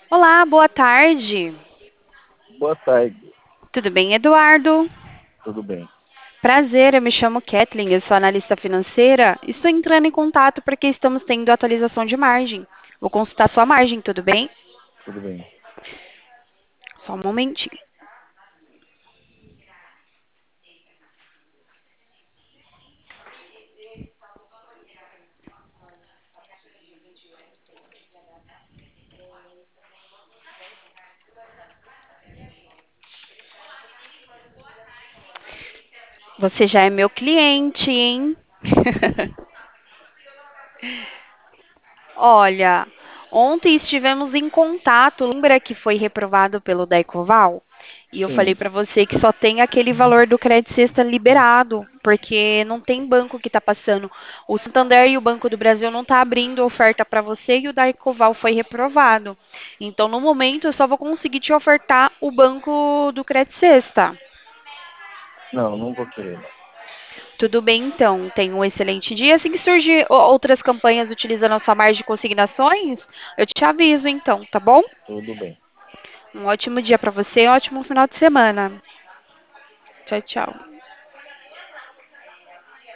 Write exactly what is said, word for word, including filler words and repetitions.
Olá, boa tarde. Boa tarde, Tudo bem, Eduardo? tudo bem? Prazer, eu me chamo Kathleen, eu sou analista financeira. Estou entrando em contato porque estamos tendo atualização de margem. Vou consultar sua margem, tudo bem? Tudo bem. Só um momentinho. Você já é meu cliente, hein? Olha, ontem estivemos em contato. Lembra que foi reprovado pelo Daicoval? E eu falei Sim, para você que só tem aquele valor do crédito sexta liberado, porque não tem banco que está passando. O Santander e o Banco do Brasil não tá abrindo oferta para você e o Daicoval foi reprovado. Então, no momento, eu só vou conseguir te ofertar o banco do crédito sexta. não, não vou querer, não. Tudo bem, então. Tenha um excelente dia. Assim que surgir o- outras campanhas utilizando a sua margem de consignações, eu te aviso, então, tá bom? Tudo bem. Um ótimo dia para você, um ótimo final de semana. Tchau, tchau.